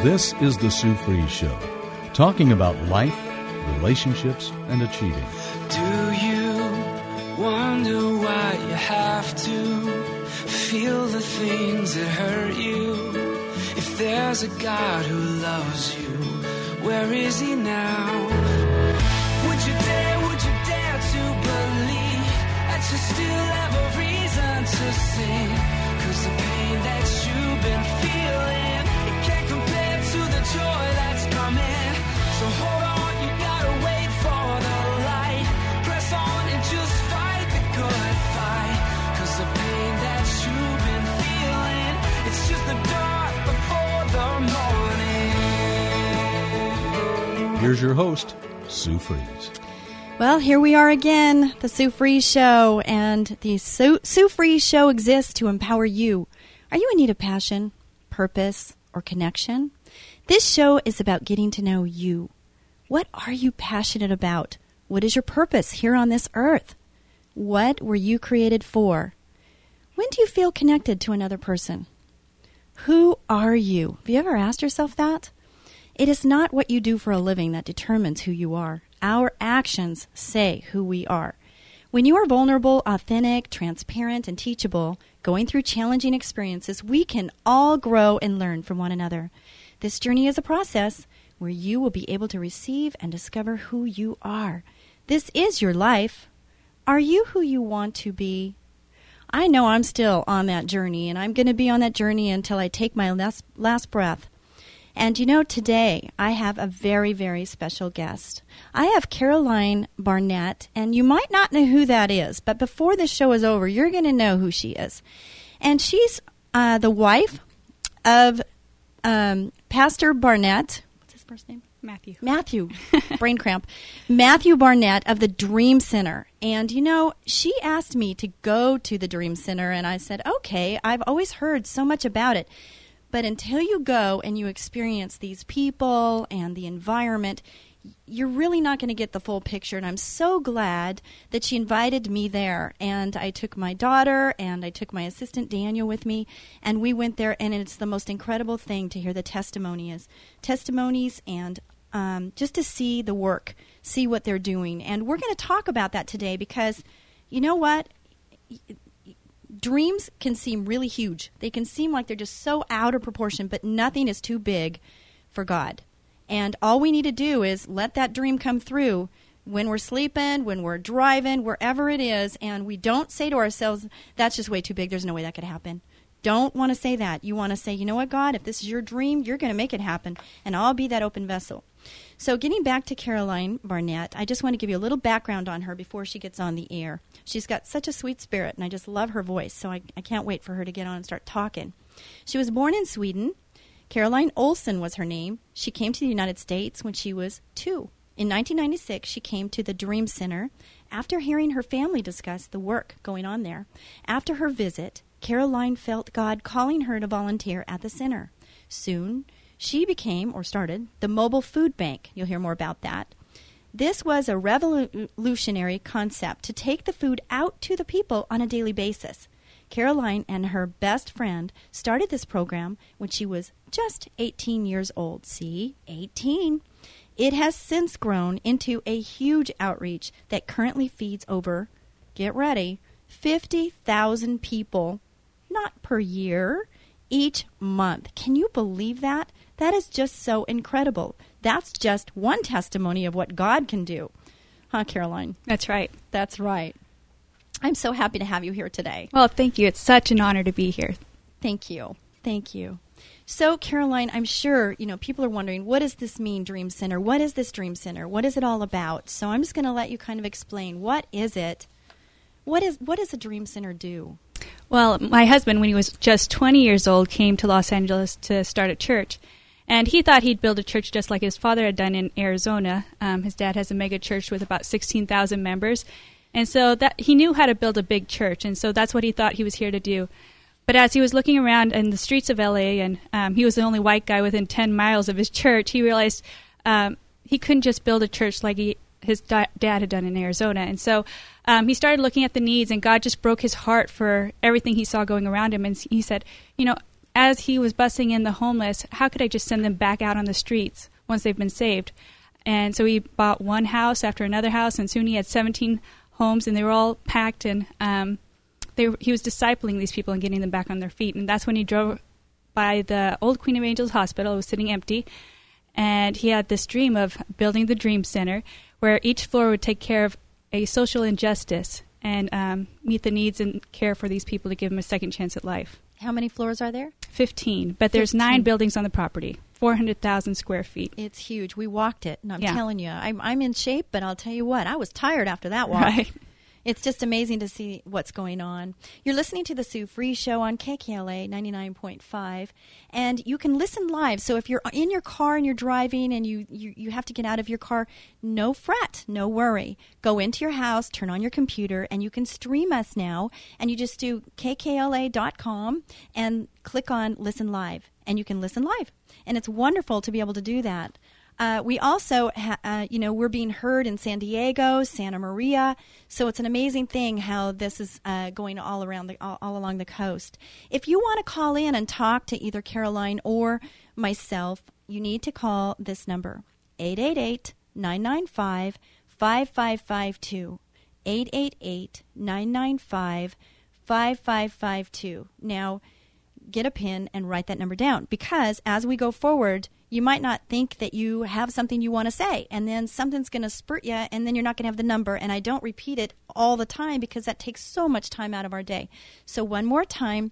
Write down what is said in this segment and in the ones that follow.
This is the Sue Fries Show, talking about life, relationships, and achieving. Do you wonder why you have to feel the things that hurt you? If there's a God who loves you, where is he now? Would you dare to believe that you still have a reason to sing? 'Cause the pain that you've been feeling, it can't compare to the joy that's coming. So hold on, you gotta wait for the light. Press on and just fight the good fight. 'Cause the pain that you've been feeling, it's just the dark before the morning. Here's your host, Sue Fries. Well, here we are again, the Sue Fries Show, and the Sue Fries Show exists to empower you. Are you in need of passion, purpose, or connection? This show is about getting to know you. What are you passionate about? What is your purpose here on this earth? What were you created for? When do you feel connected to another person? Who are you? Have you ever asked yourself that? It is not what you do for a living that determines who you are. Our actions say who we are. When you are vulnerable, authentic, transparent, and teachable, going through challenging experiences, we can all grow and learn from one another. This journey is a process where you will be able to receive and discover who you are. This is your life. Are you who you want to be? I know I'm still on that journey, and I'm going to be on that journey until I take my last breath. And you know, today I have a very, very special guest. I have Caroline Barnett, and you might not know who that is, but before this show is over, you're going to know who she is. And she's the wife of Pastor Barnett. What's his first name? Matthew. Brain cramp. Matthew Barnett of the Dream Center. And, you know, she asked me to go to the Dream Center, and I said, okay, I've always heard so much about it. But until you go and you experience these people and the environment, you're really not going to get the full picture. And I'm so glad that she invited me there. And I took my daughter and I took my assistant Daniel with me, and we went there. And it's the most incredible thing to hear the testimonies and just to see the work, see what they're doing. And we're going to talk about that today because, you know what? Dreams can seem really huge. They can seem like they're just so out of proportion, but nothing is too big for God. And all we need to do is let that dream come through when we're sleeping, when we're driving, wherever it is, and we don't say to ourselves, that's just way too big. There's no way that could happen. Don't want to say that. You want to say, you know what, God, if this is your dream, you're going to make it happen, and I'll be that open vessel. So getting back to Caroline Barnett, I just want to give you a little background on her before she gets on the air. She's got such a sweet spirit, and I just love her voice, so I can't wait for her to get on and start talking. She was born in Sweden. Caroline Olsen was her name. She came to the United States when she was 2. In 1996, she came to the Dream Center after hearing her family discuss the work going on there. After her visit, Caroline felt God calling her to volunteer at the center. Soon, she started the mobile food bank. You'll hear more about that. This was a revolutionary concept to take the food out to the people on a daily basis. Caroline and her best friend started this program when she was just 18 years old. See, 18. It has since grown into a huge outreach that currently feeds over, get ready, 50,000 people, not per year, each month. Can you believe that? That is just so incredible. That's just one testimony of what God can do. Huh, Caroline? That's right. That's right. I'm so happy to have you here today. Well, thank you. It's such an honor to be here. Thank you. Thank you. So, Caroline, I'm sure, people are wondering, what does this mean, Dream Center? What is this Dream Center? What is it all about? So I'm just going to let you kind of explain. What is it? What does a Dream Center do? Well, my husband, when he was just 20 years old, came to Los Angeles to start a church. And he thought he'd build a church just like his father had done in Arizona. His dad has a mega church with about 16,000 members. And so that he knew how to build a big church. And so that's what he thought he was here to do. But as he was looking around in the streets of L.A., and he was the only white guy within 10 miles of his church, he realized he couldn't just build a church like his dad had done in Arizona. And so he started looking at the needs, and God just broke his heart for everything he saw going around him. And he said, as he was busing in the homeless, how could I just send them back out on the streets once they've been saved? And so he bought one house after another house, and soon he had 17 homes, and they were all packed, and he was discipling these people and getting them back on their feet. And that's when he drove by the old Queen of Angels Hospital. It was sitting empty, and he had this dream of building the Dream Center, where each floor would take care of a social injustice and meet the needs and care for these people to give them a second chance at life. How many floors are there? 15, but there's 9 buildings on the property, 400,000 square feet. It's huge. We walked it, and I'm Yeah. telling you, I'm in shape, but I'll tell you what, I was tired after that walk. Right. It's just amazing to see what's going on. You're listening to the Sue Free Show on KKLA 99.5, and you can listen live. So if you're in your car and you're driving and you have to get out of your car, no fret, no worry. Go into your house, turn on your computer, and you can stream us now. And you just do kkla.com and click on Listen Live, and you can listen live. And it's wonderful to be able to do that. We also, we're being heard in San Diego, Santa Maria, so it's an amazing thing how this is going all along the coast. If you want to call in and talk to either Caroline or myself, you need to call this number, 888-995-5552, 888-995-5552. Now, get a pen and write that number down, because as we go forward, you might not think that you have something you want to say, and then something's going to spurt you, and then you're not going to have the number. And I don't repeat it all the time because that takes so much time out of our day. So one more time,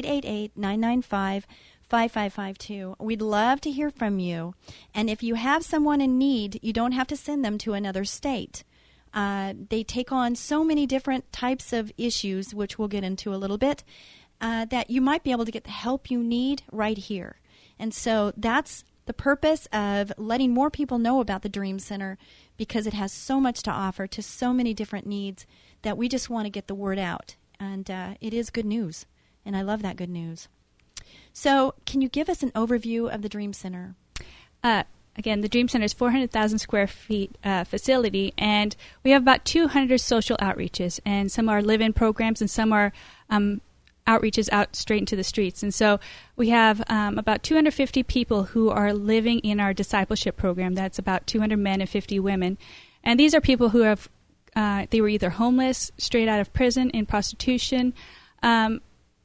888-995-5552. We'd love to hear from you. And if you have someone in need, you don't have to send them to another state. They take on so many different types of issues, which we'll get into a little bit, that you might be able to get the help you need right here. And so that's the purpose of letting more people know about the Dream Center, because it has so much to offer to so many different needs that we just want to get the word out. And it is good news, and I love that good news. So can you give us an overview of the Dream Center? Again, the Dream Center is 400,000 square feet facility, and we have about 200 social outreaches, and some are live-in programs, and some are outreaches out straight into the streets. And so we have about 250 people who are living in our discipleship program. That's about 200 men and 50 women. And these are people who have, they were either homeless, straight out of prison, in prostitution, drug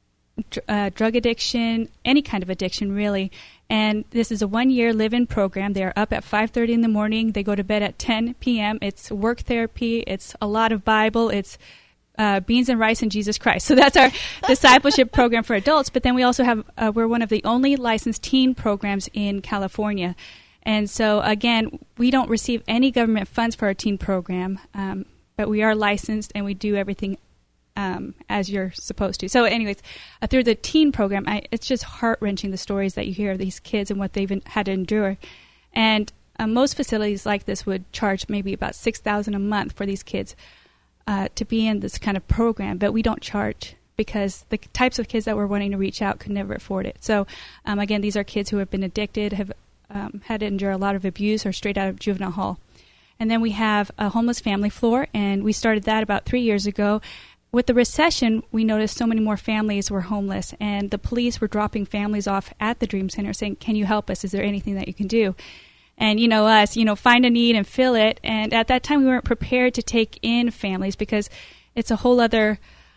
addiction, any kind of addiction, really. And this is a 1-year live-in program. They are up at 5:30 in the morning. They go to bed at 10 p.m. It's work therapy. It's a lot of Bible. It's beans and rice and Jesus Christ. So that's our discipleship program for adults. But then we also have, we're one of the only licensed teen programs in California. And so, again, we don't receive any government funds for our teen program, but we are licensed and we do everything as you're supposed to. So anyways, through the teen program, it's just heart-wrenching, the stories that you hear of these kids and what they've had to endure. And most facilities like this would charge maybe about $6,000 a month for these kids to be in this kind of program, but we don't charge because the types of kids that we're wanting to reach out could never afford it. So again, these are kids who have been addicted, have had to endure a lot of abuse, or straight out of juvenile hall. And then we have a homeless family floor, and we started that about 3 years ago. With the recession, we noticed so many more families were homeless, and the police were dropping families off at the Dream Center saying, "Can you help us? Is there anything that you can do?" And us, find a need and fill it. And at that time, we weren't prepared to take in families because it's a whole other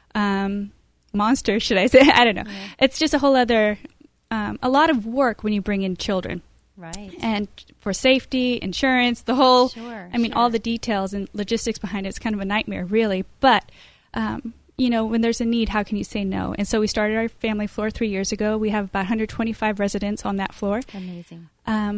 monster, should I say? I don't know. Yeah. It's just a whole other, a lot of work when you bring in children. Right. And for safety, insurance, the whole, sure. all the details and logistics behind it, it's kind of a nightmare, really. But, when there's a need, how can you say no? And so we started our family floor 3 years ago. We have about 125 residents on that floor. Amazing.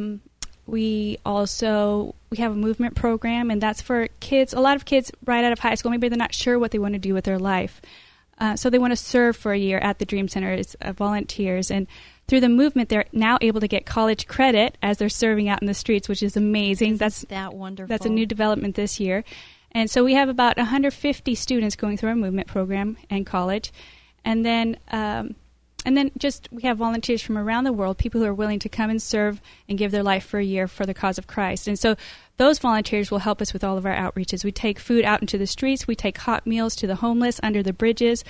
We have a movement program, and that's for kids, a lot of kids right out of high school. Maybe they're not sure what they want to do with their life. So they want to serve for a year at the Dream Center as volunteers. And through the movement, they're now able to get college credit as they're serving out in the streets, which is amazing. Isn't that wonderful? That's a new development this year. And so we have about 150 students going through our movement program and college. And then we have volunteers from around the world, people who are willing to come and serve and give their life for a year for the cause of Christ. And so those volunteers will help us with all of our outreaches. We take food out into the streets. We take hot meals to the homeless under the bridges.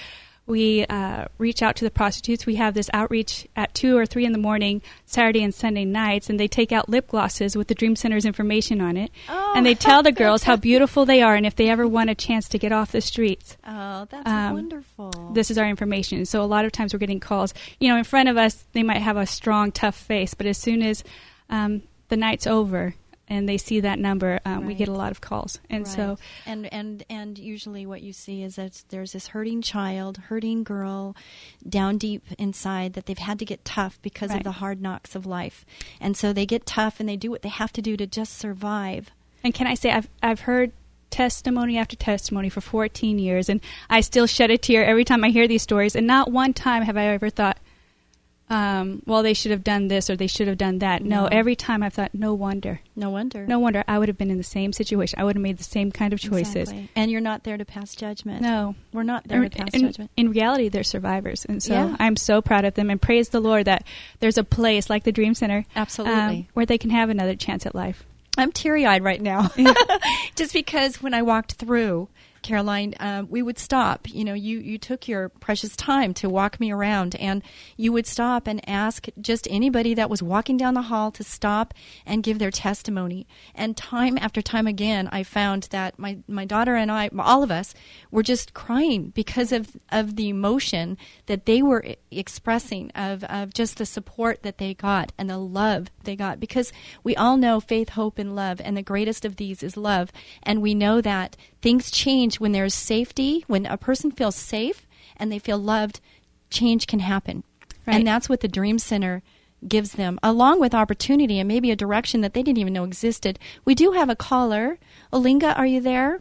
We reach out to the prostitutes. We have this outreach at 2 or 3 in the morning, Saturday and Sunday nights, and they take out lip glosses with the Dream Center's information on it. Oh. And they tell the girls how beautiful they are and if they ever want a chance to get off the streets. Oh, that's wonderful. This is our information. So a lot of times we're getting calls. In front of us, they might have a strong, tough face, but as soon as the night's over and they see that number, we get a lot of calls. And so, and usually what you see is that there's this hurting child, hurting girl down deep inside that they've had to get tough because of the hard knocks of life. And so they get tough and they do what they have to do to just survive. And can I say, I've heard testimony after testimony for 14 years, and I still shed a tear every time I hear these stories. And not one time have I ever thought, well, they should have done this or they should have done that. No, every time I've thought, no wonder. No wonder. No wonder. I would have been in the same situation. I would have made the same kind of choices. Exactly. And you're not there to pass judgment. No. We're not there to pass judgment. In reality, they're survivors. And so I'm so proud of them, and praise the Lord that there's a place like the Dream Center Absolutely. Where they can have another chance at life. I'm teary-eyed right now. Just because when I walked through, Caroline, we would stop. You took your precious time to walk me around, and you would stop and ask just anybody that was walking down the hall to stop and give their testimony. And time after time again, I found that my daughter and I, all of us, were just crying because of the emotion that they were expressing, of just the support that they got and the love they got. Because we all know faith, hope, and love, and the greatest of these is love. And we know that things change when there's safety. When a person feels safe and they feel loved, change can happen. Right. And that's what the Dream Center gives them, along with opportunity and maybe a direction that they didn't even know existed. We do have a caller. Olinga, are you there?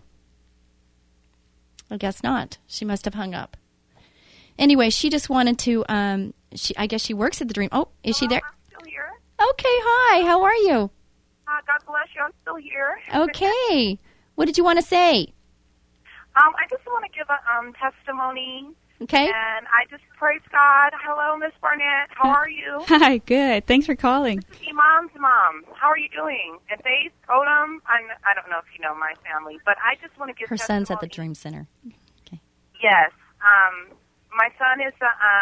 I guess not. She must have hung up. Anyway, she just wanted to, I guess she works at the Dream. Oh, is she there? I'm still here. Okay, hi. How are you? God bless you. I'm still here. Okay. What did you want to say? I just want to give a testimony. Okay. And I just praise God. Hello, Miss Barnett. How are you? Hi, good. Thanks for calling. This is Iman's mom. How are you doing? And Faith, Odom, I don't know if you know my family, but I just want to give her testimony. son's at the Dream Center. Okay. Yes. My son is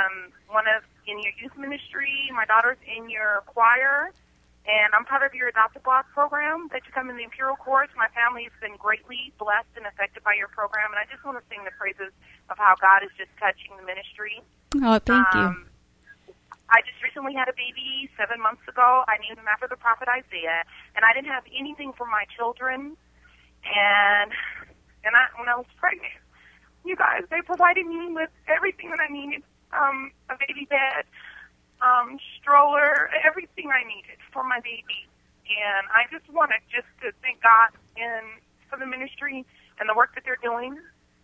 in your youth ministry. My daughter's in your choir. And I'm part of your Adopt a Block program that you come in the Imperial Course. My family has been greatly blessed and affected by your program, and I just want to sing the praises of how God is just touching the ministry. Oh, thank you. I just recently had a baby 7 months ago. I named him after the prophet Isaiah, and I didn't have anything for my children. And when I was pregnant, you guys, they provided me with everything that I needed, a baby bed, stroller, everything I needed for my baby. And I just wanted to thank God for the ministry and the work that they're doing.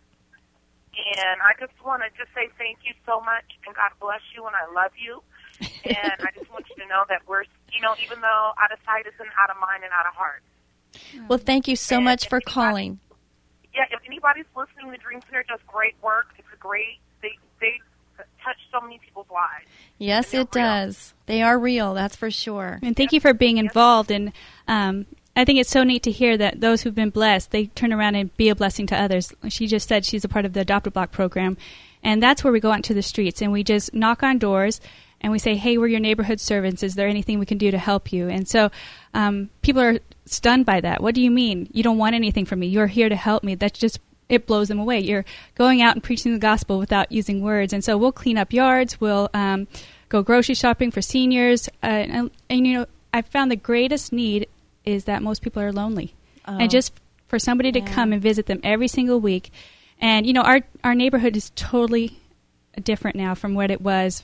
And I just want to say thank you so much, and God bless you, and I love you. And I just want you to know that we're, even though out of sight isn't out of mind and out of heart. Well, thank you so much for calling. Yeah, if anybody's listening, the Dream Center does great work. It's they touch so many people's lives. Yes, it does. They are real, that's for sure. And thank you for being involved. And I think it's so neat to hear that those who've been blessed, they turn around and be a blessing to others. She just said she's a part of the Adopt a Block program. And that's where we go out into the streets and we just knock on doors and we say, hey, we're your neighborhood servants. Is there anything we can do to help you? And so people are stunned by that. What do you mean? You don't want anything from me. You're here to help me. That's just, it blows them away. You're going out and preaching the gospel without using words. And so we'll clean up yards. We'll go grocery shopping for seniors. And I found the greatest need is that most people are lonely. And just for somebody to come and visit them every single week. And, our neighborhood is totally different now from what it was,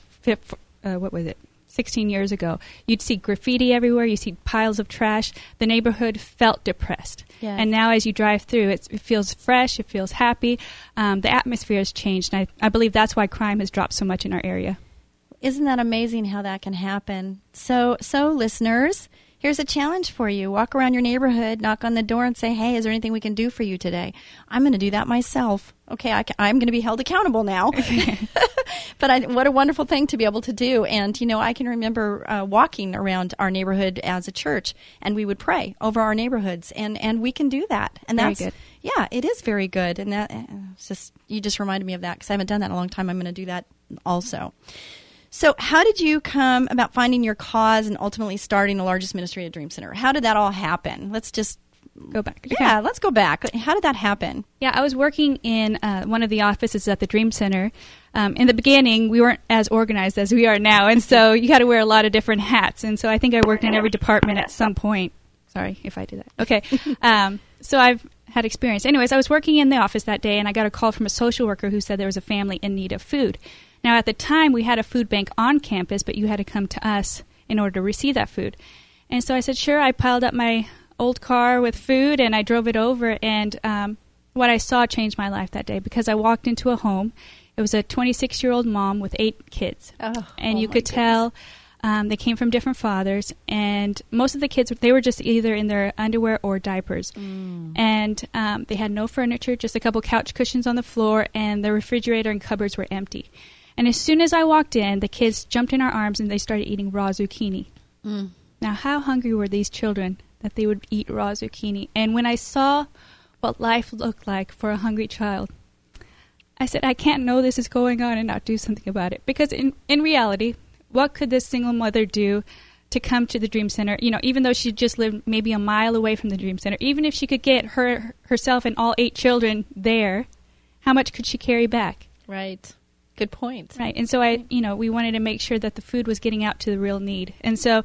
16 years ago. You'd see graffiti everywhere. You see piles of trash. The neighborhood felt depressed. Yes. And now as you drive through, it feels fresh. It feels happy. The atmosphere has changed. And I believe that's why crime has dropped so much in our area. Isn't that amazing how that can happen? So listeners, Here's a challenge for you. Walk around your neighborhood, knock on the door, and say, hey, is there anything we can do for you today? I'm going to do that myself. Okay, I'm going to be held accountable now. But what a wonderful thing to be able to do. And, I can remember walking around our neighborhood as a church, and we would pray over our neighborhoods, and we can do that. And very that's good. Yeah, it is very good. And that you just reminded me of that because I haven't done that in a long time. I'm going to do that also. So how did you come about finding your cause and ultimately starting the largest ministry at Dream Center? How did that all happen? Let's just go back. Yeah, let's go back. How did that happen? Yeah, I was working in one of the offices at the Dream Center. In the beginning, we weren't as organized as we are now, and so you had to wear a lot of different hats. And so I think I worked in every department at some point. Sorry if I did that. Okay. So I've had experience. Anyways, I was working in the office that day, and I got a call from a social worker who said there was a family in need of food. Now, at the time, we had a food bank on campus, but you had to come to us in order to receive that food. And so I said, sure. I piled up my old car with food, and I drove it over. And what I saw changed my life that day because I walked into a home. It was a 26-year-old mom with 8 kids. And you could tell they came from different fathers. And most of the kids, they were just either in their underwear or diapers. And they had no furniture, just a couple couch cushions on the floor, and the refrigerator and cupboards were empty. And as soon as I walked in, the kids jumped in our arms and they started eating raw zucchini. Now, how hungry were these children that they would eat raw zucchini? And when I saw what life looked like for a hungry child, I said, I can't know this is going on and not do something about it. Because in reality, what could this single mother do to come to the Dream Center? Even though she just lived maybe a mile away from the Dream Center, even if she could get herself and all 8 children there, how much could she carry back? Right. Good point. Right. And so we wanted to make sure that the food was getting out to the real need. And so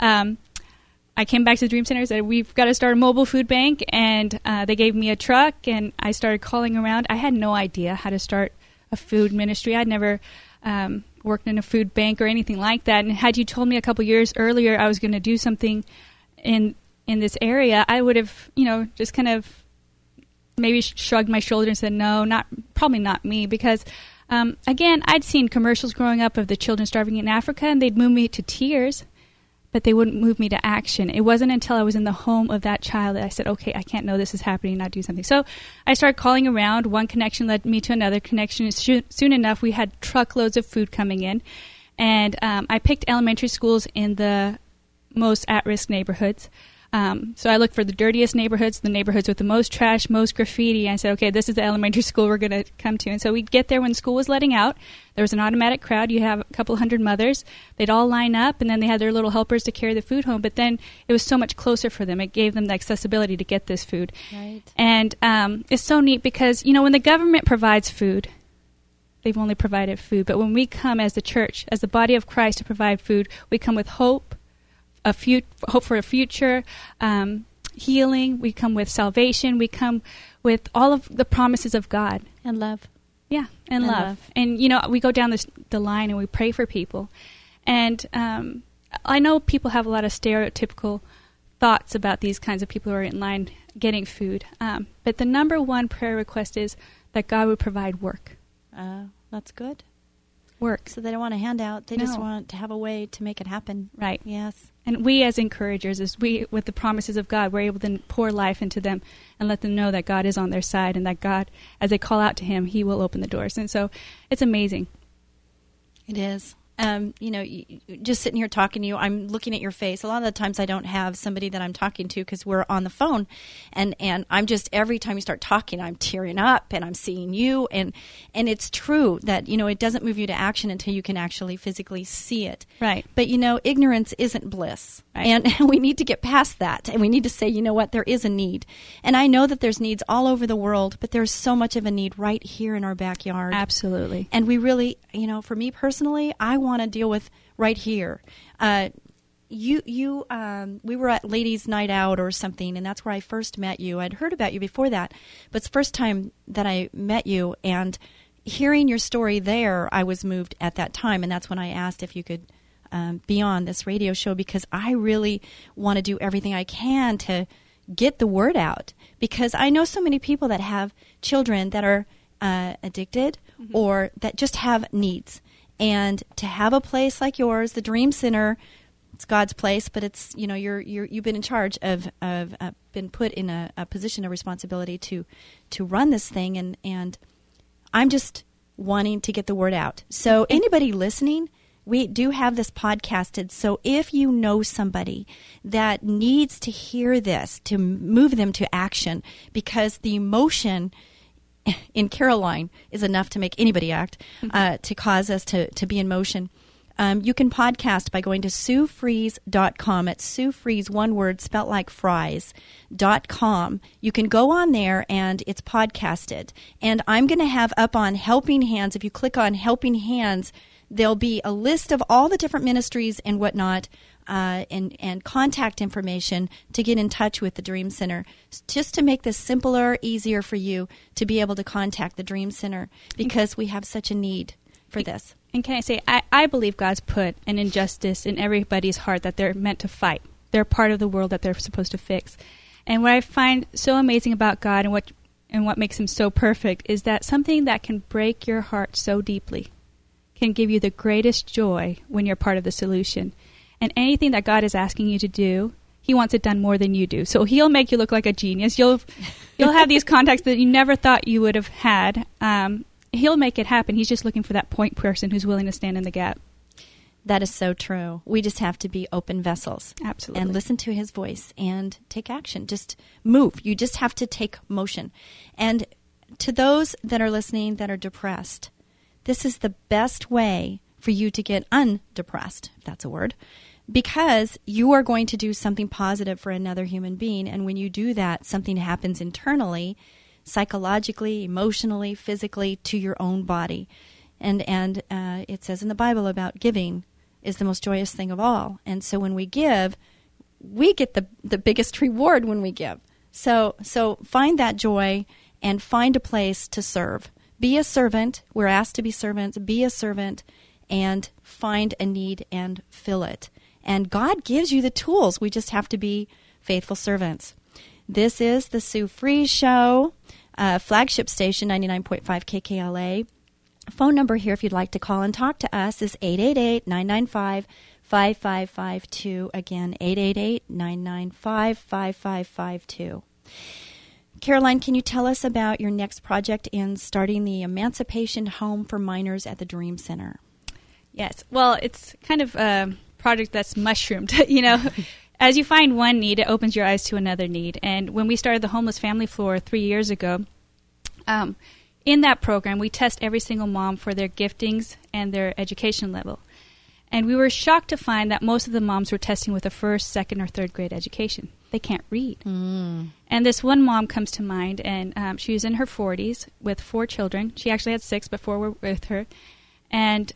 I came back to the Dream Center and said, we've got to start a mobile food bank. And they gave me a truck, and I started calling around. I had no idea how to start a food ministry. I'd never worked in a food bank or anything like that. And had you told me a couple years earlier I was going to do something in this area, I would have, just kind of maybe shrugged my shoulders and said, no, probably not me. Because again, I'd seen commercials growing up of the children starving in Africa, and they'd move me to tears, but they wouldn't move me to action. It wasn't until I was in the home of that child that I said, okay, I can't know this is happening and not do something. So I started calling around. One connection led me to another connection. Soon enough, we had truckloads of food coming in, and I picked elementary schools in the most at-risk neighborhoods. So I looked for the dirtiest neighborhoods, the neighborhoods with the most trash, most graffiti. I said, okay, this is the elementary school we're going to come to. And so we'd get there when school was letting out. There was an automatic crowd. You have a couple hundred mothers. They'd all line up, and then they had their little helpers to carry the food home. But then it was so much closer for them. It gave them the accessibility to get this food. Right. And it's so neat because, when the government provides food, they've only provided food. But when we come as the church, as the body of Christ to provide food, we come with hope. Hope for a future, healing. We come with salvation. We come with all of the promises of God. And love. Yeah, and love. And, we go down the line and we pray for people. And I know people have a lot of stereotypical thoughts about these kinds of people who are in line getting food. But the number one prayer request is that God would provide work. That's good. Work. So they don't want a handout. They just want to have a way to make it happen. Right. Yes. And we as encouragers, with the promises of God, we're able to pour life into them and let them know that God is on their side and that God, as they call out to Him, He will open the doors. And so it's amazing. It is. Just sitting here talking to you, I'm looking at your face. A lot of the times I don't have somebody that I'm talking to because we're on the phone. And I'm just, every time you start talking, I'm tearing up and I'm seeing you. And it's true that, it doesn't move you to action until you can actually physically see it. Right. But, ignorance isn't bliss. Right. And we need to get past that. And we need to say, you know what, there is a need. And I know that there's needs all over the world, but there's so much of a need right here in our backyard. Absolutely. And we really, for me personally, I want to deal with right here. We were at Ladies' Night Out or something, and that's where I first met you. I'd heard about you before that, but it's the first time that I met you, and hearing your story there, I was moved at that time, and that's when I asked if you could be on this radio show, because I really want to do everything I can to get the word out, because I know so many people that have children that are addicted or that just have needs. And to have a place like yours, the Dream Center, it's God's place, but it's, you've been in charge of been put in a position of responsibility to run this thing, and I'm just wanting to get the word out. So anybody listening, we do have this podcasted, so if you know somebody that needs to hear this to move them to action, because the emotion in Caroline is enough to make anybody act, to cause us to be in motion. You can podcast by going to SueFries.com. It's Sue Fries, one word, spelt like fries.com. You can go on there, and it's podcasted. And I'm going to have up on Helping Hands, if you click on Helping Hands, there'll be a list of all the different ministries and whatnot, and contact information to get in touch with the Dream Center, just to make this simpler, easier for you to be able to contact the Dream Center, because we have such a need for this. And can I say, I believe God's put an injustice in everybody's heart that they're meant to fight. They're part of the world that they're supposed to fix. And what I find so amazing about God and what makes him so perfect is that something that can break your heart so deeply can give you the greatest joy when you're part of the solution. And anything that God is asking you to do, he wants it done more than you do. So he'll make you look like a genius. You'll have these contacts that you never thought you would have had. He'll make it happen. He's just looking for that point person who's willing to stand in the gap. That is so true. We just have to be open vessels. Absolutely. And listen to his voice and take action. Just move. You just have to take motion. And to those that are listening that are depressed, this is the best way for you to get undepressed, if that's a word, because you are going to do something positive for another human being. And when you do that, something happens internally, psychologically, emotionally, physically, to your own body. And it says in the Bible about giving is the most joyous thing of all. And so when we give, we get the biggest reward when we give. So find that joy and find a place to serve. Be a servant. We're asked to be servants. Be a servant and find a need and fill it. And God gives you the tools. We just have to be faithful servants. This is the Sue Fries Show, flagship station, 99.5 KKLA. Phone number here, if you'd like to call and talk to us, is 888-995-5552. Again, 888-995-5552. Caroline, can you tell us about your next project in starting the Emancipation Home for Minors at the Dream Center? Yes. Well, it's kind of a project that's mushroomed, As you find one need, it opens your eyes to another need. And when we started the Homeless Family Floor 3 years ago, in that program, we test every single mom for their giftings and their education level. And we were shocked to find that most of the moms were testing with a first, second, or third grade education. They can't read. And this one mom comes to mind, and she was in her 40s with 4 children. She actually had 6, but 4 were with her. And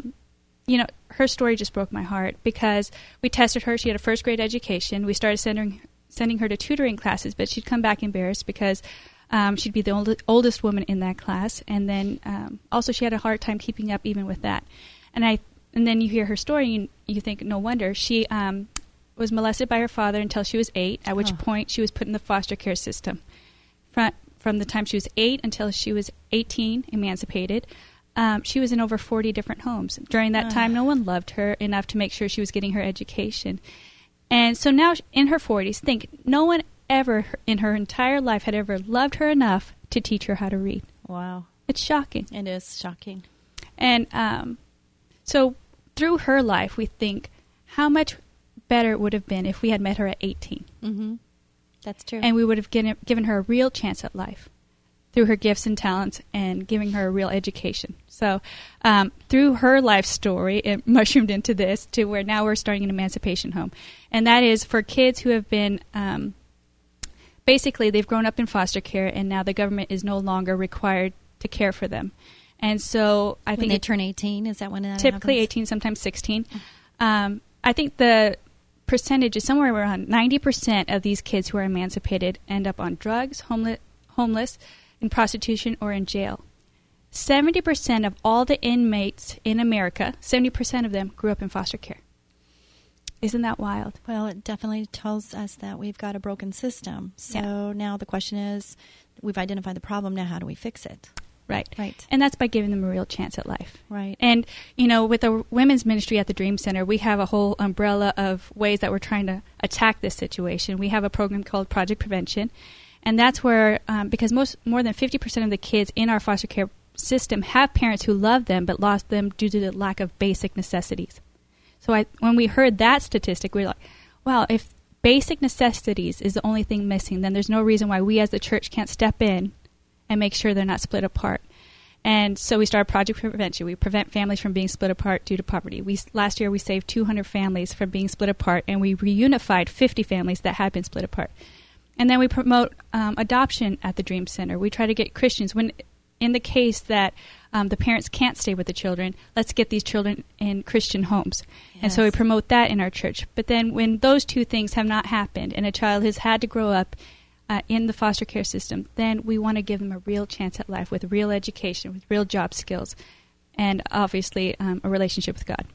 her story just broke my heart because we tested her. She had a first grade education. We started sending her to tutoring classes, but she'd come back embarrassed because she'd be the oldest woman in that class. And then also she had a hard time keeping up even with that. And then you hear her story and you think, no wonder. She was molested by her father until she was 8, at which point she was put in the foster care system. From the time she was 8 until she was 18, emancipated. She was in over 40 different homes. During that time, no one loved her enough to make sure she was getting her education. And so now in her 40s, think, no one ever in her entire life had ever loved her enough to teach her how to read. Wow. It's shocking. It is shocking. And so through her life, we think how much better it would have been if we had met her at 18. Mm-hmm. That's true. And we would have given her a real chance at life through her gifts and talents and giving her a real education. So through her life story, it mushroomed into this to where now we're starting an emancipation home. And that is for kids who have been, basically they've grown up in foster care and now the government is no longer required to care for them. And so I think when they turn 18, is that when that typically happens? 18, sometimes 16. I think the percentage is somewhere around 90% of these kids who are emancipated end up on drugs, homeless, in prostitution, or in jail. 70% of all the inmates in America, 70% of them grew up in foster care. Isn't that wild? Well, it definitely tells us that we've got a broken system. So now the question is, we've identified the problem. Now, how do we fix it? Right. Right. And that's by giving them a real chance at life. Right. And, you know, with the women's ministry at the Dream Center, we have a whole umbrella of ways that we're trying to attack this situation. We have a program called Project Prevention, and that's where, because more than 50% of the kids in our foster care system have parents who love them but lost them due to the lack of basic necessities. So when we heard that statistic, we were like, well, if basic necessities is the only thing missing, then there's no reason why we as the church can't step in and make sure they're not split apart. And so we started Project Prevention. We prevent families from being split apart due to poverty. Last year we saved 200 families from being split apart, and we reunified 50 families that had been split apart. And then we promote adoption at the Dream Center. We try to get Christians, when in the case that the parents can't stay with the children, let's get these children in Christian homes. Yes. And so we promote that in our church. But then when those two things have not happened and a child has had to grow up in the foster care system, then we want to give them a real chance at life with real education, with real job skills, and obviously a relationship with God.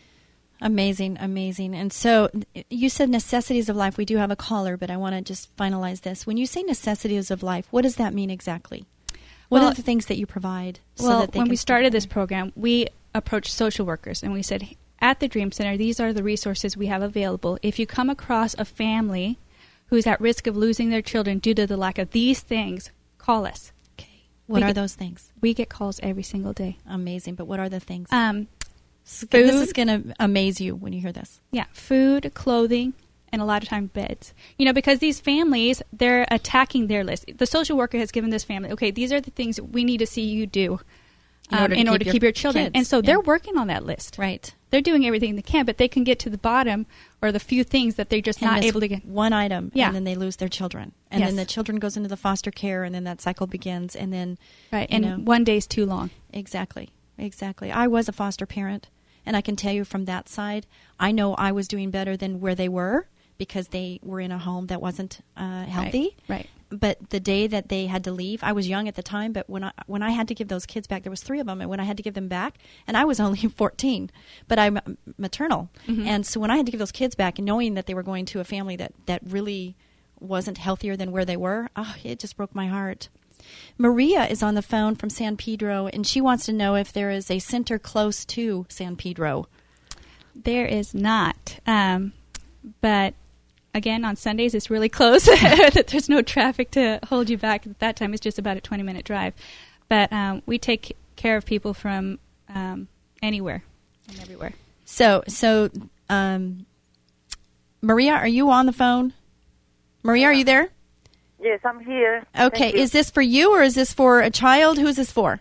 Amazing, amazing. And so you said necessities of life. We do have a caller, but I want to just finalize this. When you say necessities of life, what does that mean exactly? What are the things that you provide? When we started this program, we approached social workers, and we said, at the Dream Center, these are the resources we have available. If you come across a family who's at risk of losing their children due to the lack of these things, call us. Okay. What are those things? We get calls every single day. Amazing. But what are the things? Food. This is going to amaze you when you hear this. Yeah. Food, clothing, and a lot of time beds. You know, because these families, they're attacking their list. The social worker has given this family, okay, these are the things we need to see you do in order to keep your children. Kids. And so they're working on that list. Right. They're doing everything they can, but they can get to the bottom or the few things that they're just not able to get. One item, yeah. And then they lose their children. And then the children goes into the foster care, and then that cycle begins. And then, right, and one day's too long. Exactly, exactly. I was a foster parent, and I can tell you from that side, I know I was doing better than where they were because they were in a home that wasn't healthy. Right. But the day that they had to leave, I was young at the time, but when I had to give those kids back, there was 3 of them, and when I had to give them back, and I was only 14, but I'm maternal. Mm-hmm. And so when I had to give those kids back, and knowing that they were going to a family that really wasn't healthier than where they were, it just broke my heart. Maria is on the phone from San Pedro, and she wants to know if there is a center close to San Pedro. There is not, but again, on Sundays, it's really close. There's no traffic to hold you back. At that time, it's just about a 20-minute drive. But we take care of people from anywhere and everywhere. So, Maria, are you on the phone? Maria, are you there? Yes, I'm here. Okay. Is this for you or is this for a child? Who is this for?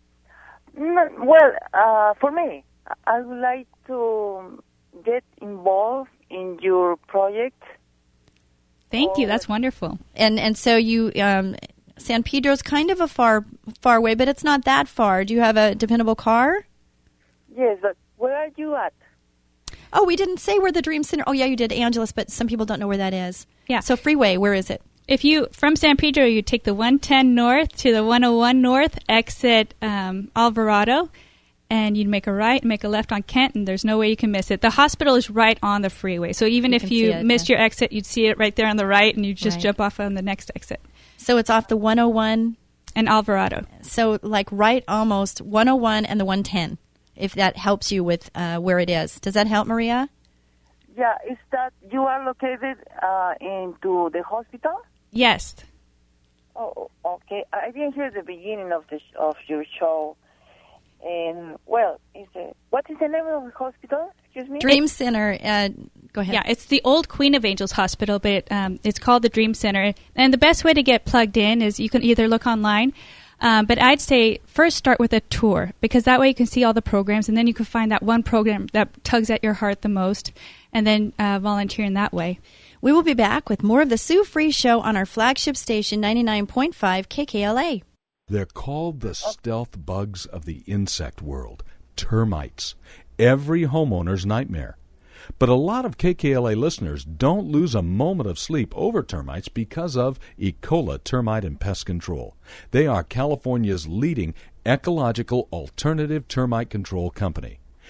Well, for me, I would like to get involved in your project. Thank you. That's wonderful. And so you, San Pedro's kind of a far away, but it's not that far. Do you have a dependable car? Yes, but where are you at? Oh, we didn't say where the Dream Center. Oh, yeah, you did, Angeles, but some people don't know where that is. Yeah. So freeway, where is it? If you, from San Pedro, you take the 110 north to the 101 north, exit Alvarado, and you'd make a right, make a left on Kent, and there's no way you can miss it. The hospital is right on the freeway. So even if you missed your exit, you'd see it right there on the right, and you just jump off on the next exit. So it's off the 101? And Alvarado. So like right almost 101 and the 110, if that helps you with where it is. Does that help, Maria? Yeah, is that you are located into the hospital? Yes. Oh, okay. I didn't hear the beginning of your show. And, well, what is the name of the hospital? Excuse me? Dream Center. Go ahead. Yeah, it's the old Queen of Angels Hospital, but it's called the Dream Center. And the best way to get plugged in is you can either look online, but I'd say first start with a tour, because that way you can see all the programs, and then you can find that one program that tugs at your heart the most, and then volunteer in that way. We will be back with more of the Sue Free Show on our flagship station, 99.5 KKLA. They're called the stealth bugs of the insect world, termites, every homeowner's nightmare. But a lot of KKLA listeners don't lose a moment of sleep over termites because of Ecola Termite and Pest Control. They are California's leading ecological alternative termite control company.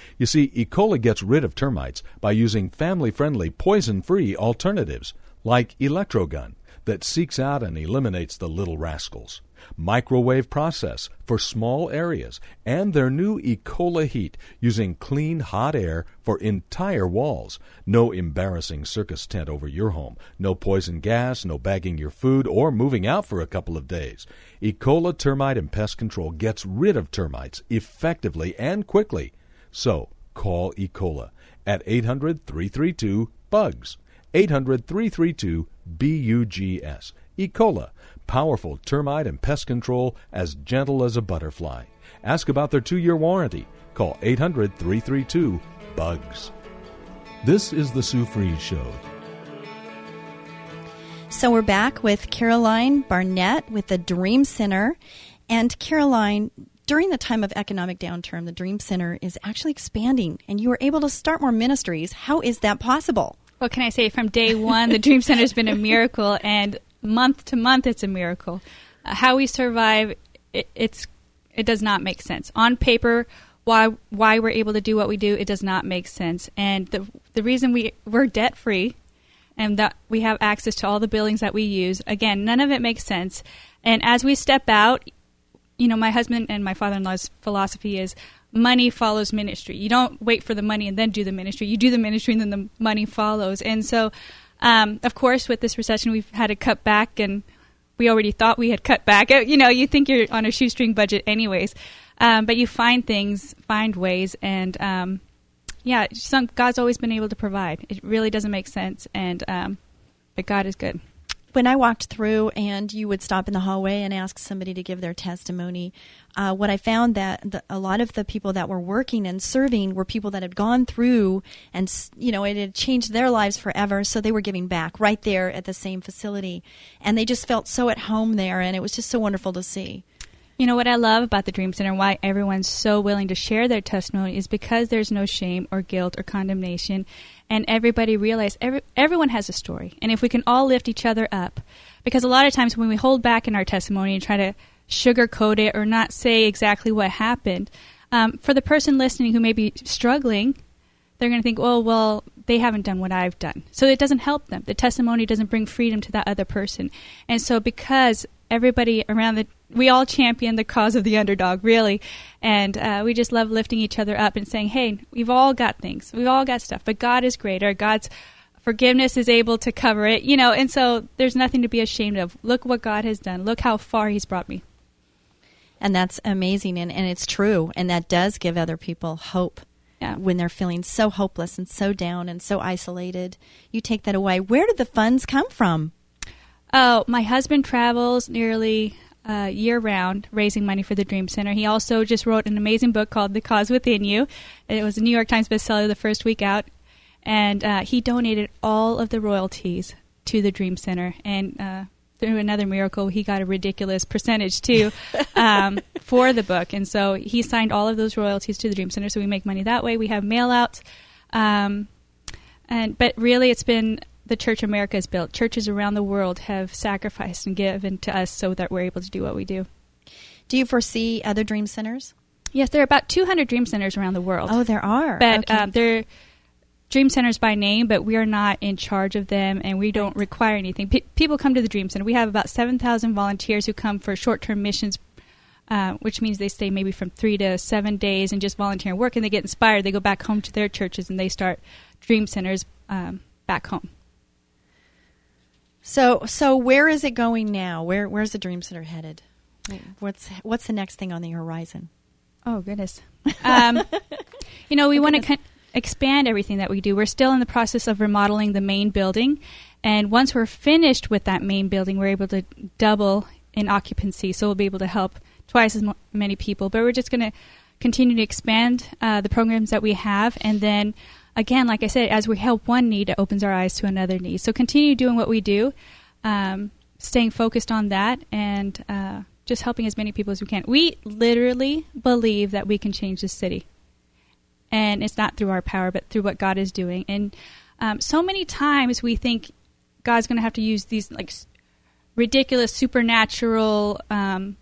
You see, Ecola gets rid of termites by using family-friendly, poison-free alternatives, like Electrogun, that seeks out and eliminates the little rascals, microwave process for small areas, and their new Ecola Heat, using clean, hot air for entire walls. No embarrassing circus tent over your home, no poison gas, no bagging your food, or moving out for a couple of days. Ecola Termite and Pest Control gets rid of termites effectively and quickly. So, call Ecola at 800-332-BUGS. 800-332-BUGS. Ecola, powerful termite and pest control as gentle as a butterfly. Ask about their 2-year warranty. Call 800-332-BUGS. This is the Sue Fries Show. So we're back with Caroline Barnett with the Dream Center. And Caroline, during the time of economic downturn, the Dream Center is actually expanding, and you were able to start more ministries. How is that possible? What can I say? From day one, the Dream Center has been a miracle, and month to month, it's a miracle. How we survive, it does not make sense. On paper, why we're able to do what we do, it does not make sense. And the reason we're debt-free and that we have access to all the buildings that we use, again, none of it makes sense. And as we step out, my husband and my father-in-law's philosophy is money follows ministry. You don't wait for the money and then do the ministry. You do the ministry and then the money follows. And so, of course, with this recession, we've had to cut back, and we already thought we had cut back. You think you're on a shoestring budget anyways. But you find ways, and God's always been able to provide. It really doesn't make sense, but God is good. When I walked through and you would stop in the hallway and ask somebody to give their testimony, what I found that a lot of the people that were working and serving were people that had gone through and, it had changed their lives forever, so they were giving back right there at the same facility. And they just felt so at home there, and it was just so wonderful to see. What I love about the Dream Center, why everyone's so willing to share their testimony, is because there's no shame or guilt or condemnation, and everybody realizes everyone has a story. And if we can all lift each other up, because a lot of times when we hold back in our testimony and try to sugarcoat it or not say exactly what happened, for the person listening who may be struggling, they're going to think, well, they haven't done what I've done. So it doesn't help them. The testimony doesn't bring freedom to that other person. And so because everybody around we all champion the cause of the underdog, really. And we just love lifting each other up and saying, hey, we've all got things. We've all got stuff. But God is greater. God's forgiveness is able to cover it. And so there's nothing to be ashamed of. Look what God has done. Look how far he's brought me. And that's amazing. And it's true. And that does give other people hope. Yeah. When they're feeling so hopeless and so down and so isolated. You take that away. Where did the funds come from? Oh, my husband travels nearly year-round raising money for the Dream Center. He also just wrote an amazing book called The Cause Within You. It was a New York Times bestseller the first week out. And he donated all of the royalties to the Dream Center. And through another miracle, he got a ridiculous percentage, too, for the book. And so he signed all of those royalties to the Dream Center, so we make money that way. We have mail-outs. But really, it's been the church America has built. Churches around the world have sacrificed and given to us so that we're able to do what we do. Do you foresee other Dream Centers? Yes, there are about 200 Dream Centers around the world. Oh, there are. But okay. They're Dream Centers by name, but we are not in charge of them, and we don't require anything. People come to the Dream Center. We have about 7,000 volunteers who come for short-term missions, which means they stay maybe from 3 to 7 days and just volunteer and work, and they get inspired. They go back home to their churches, and they start Dream Centers back home. So where is it going now? Where's the Dream Center headed? What's the next thing on the horizon? Oh, goodness. We want to expand everything that we do. We're still in the process of remodeling the main building. And once we're finished with that main building, we're able to double in occupancy. So we'll be able to help twice as many people. But we're just going to continue to expand the programs that we have. And then, again, like I said, as we help one need, it opens our eyes to another need. So continue doing what we do, staying focused on that, and just helping as many people as we can. We literally believe that we can change this city. And it's not through our power, but through what God is doing. And so many times we think God's going to have to use these ridiculous supernatural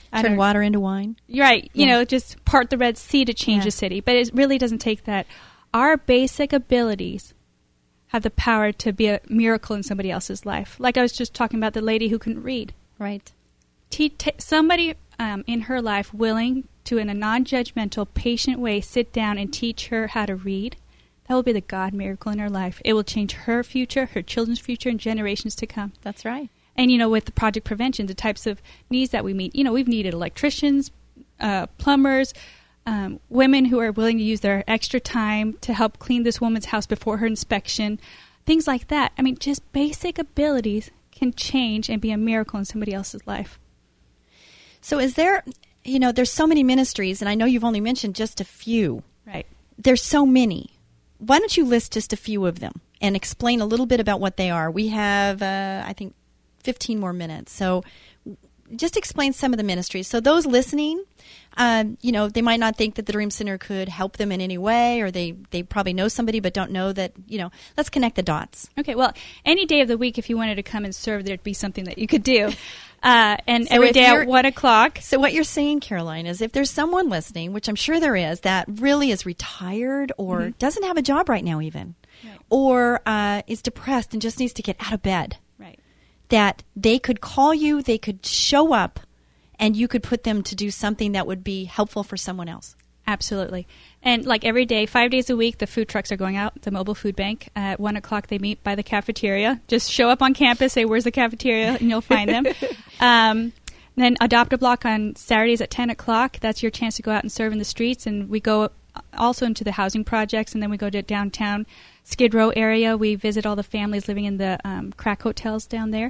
Turn water into wine. Right. Yeah. You know, just part the Red Sea to change a city. But it really doesn't take that. Our basic abilities have the power to be a miracle in somebody else's life. Like I was just talking about the lady who couldn't read. Right. Somebody in her life willing to, in a non-judgmental, patient way, sit down and teach her how to read. That will be the God miracle in her life. It will change her future, her children's future, and generations to come. That's right. And, you know, with the Project Prevention, the types of needs that we meet, you know, we've needed electricians, plumbers, women who are willing to use their extra time to help clean this woman's house before her inspection, things like that. I mean, just basic abilities can change and be a miracle in somebody else's life. So is there, you know, there's so many ministries, and I know you've only mentioned just a few. Right. There's so many. Why don't you list just a few of them and explain a little bit about what they are? We have, I think, 15 more minutes. So just explain some of the ministries. So those listening, you know, they might not think that the Dream Center could help them in any way, or they probably know somebody but don't know that, you know, let's connect the dots. Okay, well, any day of the week, if you wanted to come and serve, there'd be something that you could do. And So every if day you're- at 1 o'clock. So what you're saying, Caroline, is if there's someone listening, which I'm sure there is, that really is retired or doesn't have a job right now even, Right. or is depressed and just needs to get out of bed, Right. that they could call you, they could show up, and you could put them to do something that would be helpful for someone else. Absolutely. And like every day, 5 days a week, the food trucks are going out, the mobile food bank. At 1 o'clock, they meet by the cafeteria. Just show up on campus, say, where's the cafeteria, and you'll find them. Then Adopt a Block on Saturdays at 10 o'clock. That's your chance to go out and serve in the streets. And we go also into the housing projects, and then we go to downtown Skid Row area. We visit all the families living in the crack hotels down there.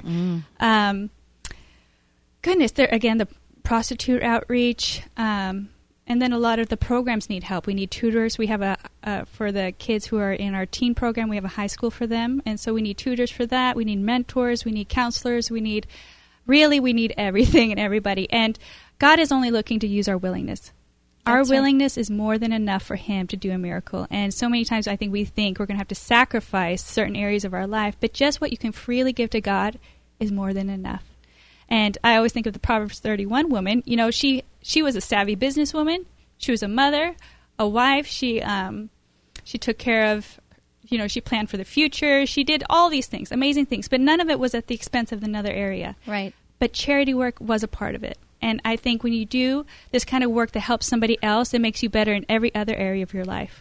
Goodness, there again, the prostitute outreach. And then a lot of the programs need help. We need tutors. We have for the kids who are in our teen program, we have a high school for them. And so we need tutors for that. We need mentors. We need counselors. We need everything and everybody. And God is only looking to use our willingness. Our willingness is more than enough for Him to do a miracle. And so many times I think we think we're going to have to sacrifice certain areas of our life. But just what you can freely give to God is more than enough. And I always think of the Proverbs 31 woman. You know, she was a savvy businesswoman. She was a mother, a wife. She took care of, you know, she planned for the future. She did all these things, amazing things. But none of it was at the expense of another area. Right. But charity work was a part of it. And I think when you do this kind of work that helps somebody else, it makes you better in every other area of your life.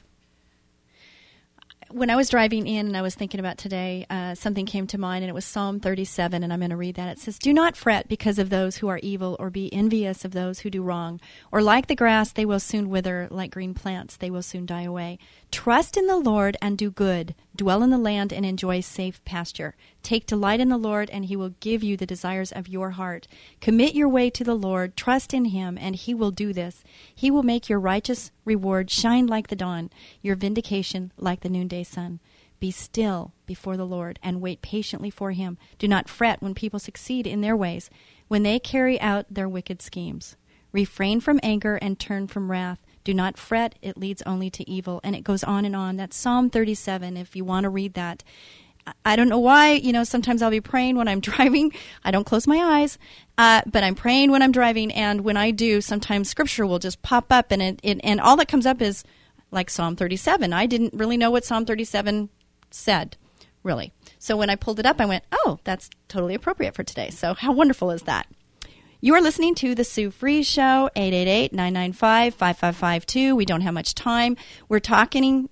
When I was driving in and I was thinking about today, something came to mind, and it was Psalm 37, and I'm going to read that. It says, "Do not fret because of those who are evil, or be envious of those who do wrong. Or like the grass, they will soon wither, like green plants, they will soon die away. Trust in the Lord and do good. Dwell in the land and enjoy safe pasture. Take delight in the Lord, and He will give you the desires of your heart. Commit your way to the Lord, trust in Him, and He will do this. He will make your righteous reward shine like the dawn, your vindication like the noonday sun. Be still before the Lord and wait patiently for Him. Do not fret when people succeed in their ways, when they carry out their wicked schemes. Refrain from anger and turn from wrath. Do not fret, it leads only to evil." And it goes on and on. That's Psalm 37, if you want to read that. I don't know why, you know, sometimes I'll be praying when I'm driving. I don't close my eyes, but I'm praying when I'm driving, and when I do, sometimes Scripture will just pop up, and and all that comes up is like Psalm 37. I didn't really know what Psalm 37 said, really. So when I pulled it up, I went, oh, that's totally appropriate for today. So how wonderful is that? You are listening to The Sue Fries Show, 888-995-5552. We don't have much time. We're talking,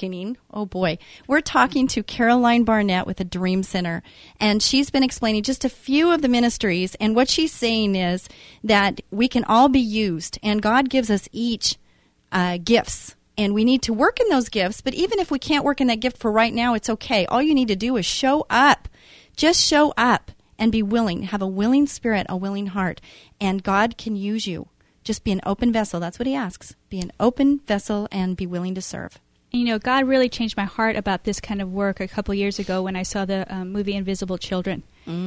we're talking to Caroline Barnett with the Dream Center. And she's been explaining just a few of the ministries. And what she's saying is that we can all be used. And God gives us each gifts. And we need to work in those gifts. But even if we can't work in that gift for right now, it's okay. All you need to do is show up. Just show up. And be willing, have a willing spirit, a willing heart, and God can use you. Just be an open vessel. That's what He asks. Be an open vessel and be willing to serve. You know, God really changed my heart about this kind of work a couple years ago when I saw the movie Invisible Children.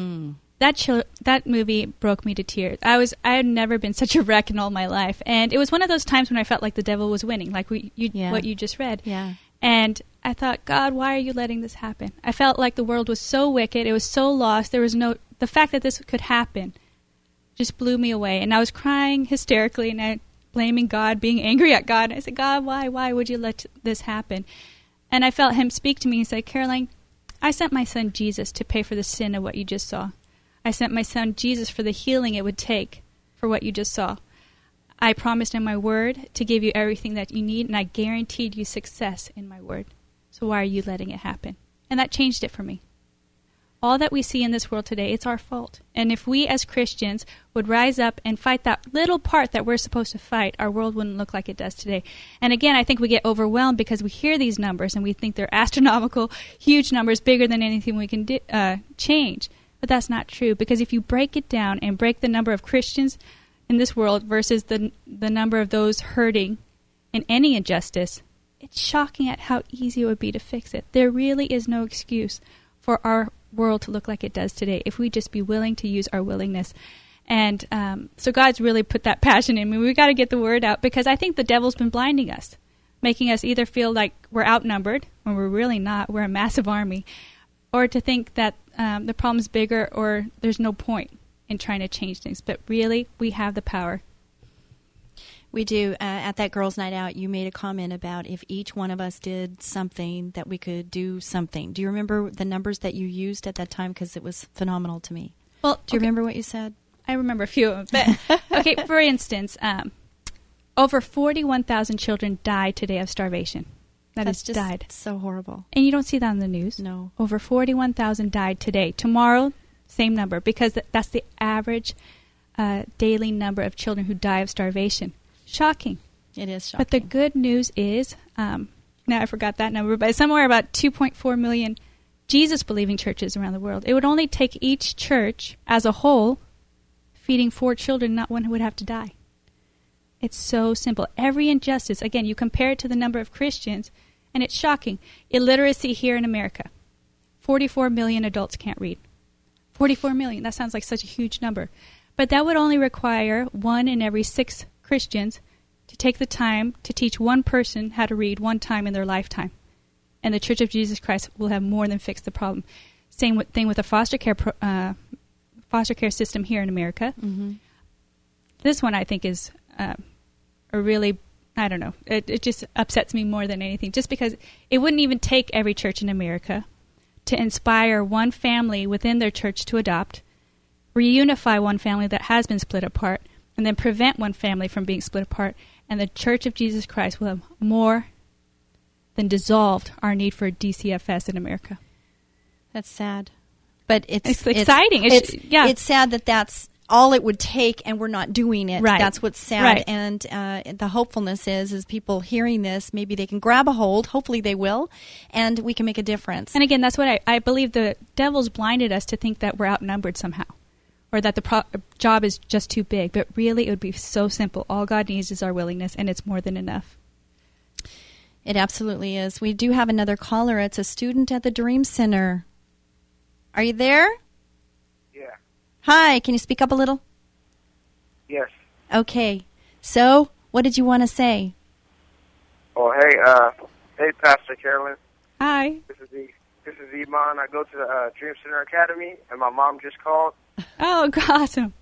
That movie broke me to tears. I had never been such a wreck in all my life, and it was one of those times when I felt like the devil was winning, like what you just read. Yeah. And I thought, God, why are you letting this happen? I felt like the world was so wicked. It was so lost. The fact that this could happen just blew me away. And I was crying hysterically, and I blaming God, being angry at God. And I said, God, why would you let this happen? And I felt him speak to me. He said, Caroline, I sent my son Jesus to pay for the sin of what you just saw. I sent my son Jesus for the healing it would take for what you just saw. I promised in my word to give you everything that you need, and I guaranteed you success in my word. So why are you letting it happen? And that changed it for me. All that we see in this world today, it's our fault. And if we as Christians would rise up and fight that little part that we're supposed to fight, our world wouldn't look like it does today. And again, I think we get overwhelmed because we hear these numbers and we think they're astronomical, huge numbers, bigger than anything we can change. But that's not true, because if you break it down and break the number of Christians in this world versus the number of those hurting in any injustice, it's shocking at how easy it would be to fix it. There really is no excuse for our world to look like it does today if we just be willing to use our willingness. And so God's really put that passion in me. We've got to get the word out, because I think the devil's been blinding us, making us either feel like we're outnumbered when we're really not, we're a massive army, or to think that the problem's bigger or there's no point in trying to change things. But really, we have the power. We do. At that girls' night out, you made a comment about if each one of us did something, that we could do something. Do you remember the numbers that you used at that time? Because it was phenomenal to me. Well, do you remember what you said? I remember a few of them. But, okay, for instance, over 41,000 children died today of starvation. That's just died. So horrible. And you don't see that on the news. No. Over 41,000 died today. Tomorrow, same number, because that's the average daily number of children who die of starvation. Shocking. It is shocking. But the good news is, now I forgot that number, but somewhere about 2.4 million Jesus-believing churches around the world. It would only take each church as a whole feeding 4 children, not one who would have to die. It's so simple. Every injustice, again, you compare it to the number of Christians, and it's shocking. Illiteracy here in America. 44 million adults can't read. 44 million. That sounds like such a huge number. But that would only require 1 in every 6 Christians to take the time to teach one person how to read one time in their lifetime. And the Church of Jesus Christ will have more than fixed the problem. Same thing with the foster care system here in America. Mm-hmm. This one, I think, is a really, I don't know, it just upsets me more than anything, just because it wouldn't even take every church in America to inspire one family within their church to adopt, reunify one family that has been split apart, and then prevent one family from being split apart, and the Church of Jesus Christ will have more than dissolved our need for DCFS in America. That's sad. But it's exciting. It's sad that that's all it would take, and we're not doing it. Right. That's what's sad. Right. And the hopefulness is people hearing this, maybe they can grab a hold, hopefully they will, and we can make a difference. And again, that's what I believe the devil's blinded us to think that we're outnumbered somehow, or that the job is just too big. But really, it would be so simple. All God needs is our willingness, and it's more than enough. It absolutely is. We do have another caller. It's a student at the Dream Center. Are you there? Yeah. Hi, can you speak up a little? Yes. Okay. So, what did you want to say? Oh, hey, Pastor Carolyn. Hi. This is Iman. I go to the Dream Center Academy, and my mom just called. Oh, awesome.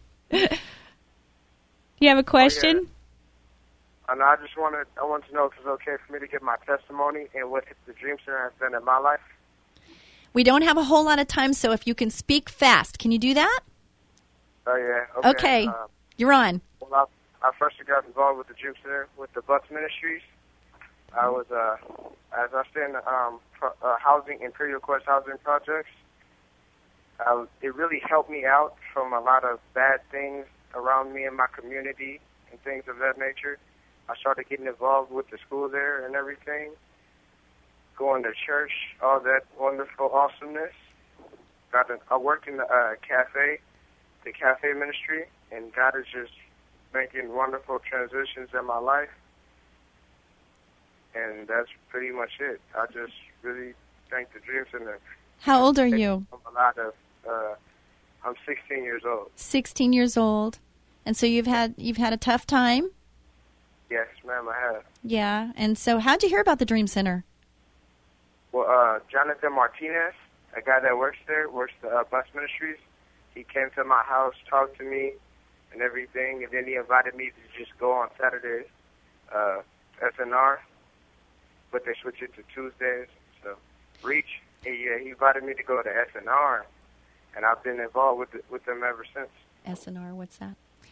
You have a question? Oh, yeah. And I want to know if it's okay for me to give my testimony and what the Dream Center has done in my life. We don't have a whole lot of time, so if you can speak fast, can you do that? Oh, yeah. Okay. You're on. Well, I first got involved with the Dream Center with the Bus Ministries. I was, as I stay in the Imperial Quest housing projects, it really helped me out from a lot of bad things around me in my community and things of that nature. I started getting involved with the school there and everything, going to church, all that wonderful awesomeness. I worked in the cafe ministry, and God is just making wonderful transitions in my life. And that's pretty much it. I just really thank the Dream Center. How old are you? I'm 16 years old. 16 years old. And so you've had a tough time? Yes, ma'am, I have. Yeah. And so how'd you hear about the Dream Center? Well, Jonathan Martinez, a guy that works the Bus Ministries, he came to my house, talked to me, and everything. And then he invited me to just go on Saturdays, SNR, but they switched it to Tuesdays. So Reach, he invited me to go to SNR, and I've been involved with them ever since. SNR, what's that?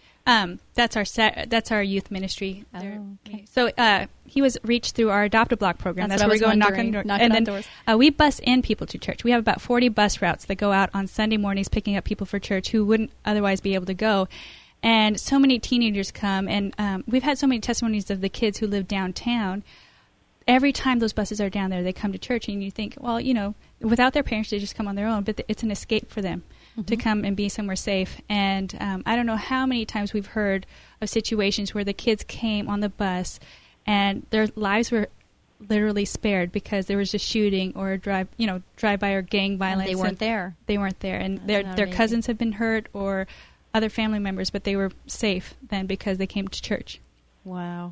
That's our youth ministry. Oh, okay. So he was reached through our Adopt-A-Block program. That's where what we go I was and knock wondering. on doors. Knocking And on then doors. we bus in people to church. We have about 40 bus routes that go out on Sunday mornings picking up people for church who wouldn't otherwise be able to go. And so many teenagers come, and we've had so many testimonies of the kids who live downtown. Every time those buses are down there, they come to church, and you think, well, without their parents, they just come on their own, but it's an escape for them to come and be somewhere safe. And I don't know how many times we've heard of situations where the kids came on the bus and their lives were literally spared because there was a shooting or a drive-by or gang violence. And they weren't there. They weren't there. And That's their amazing. cousins have been hurt or other family members, but they were safe then because they came to church. Wow.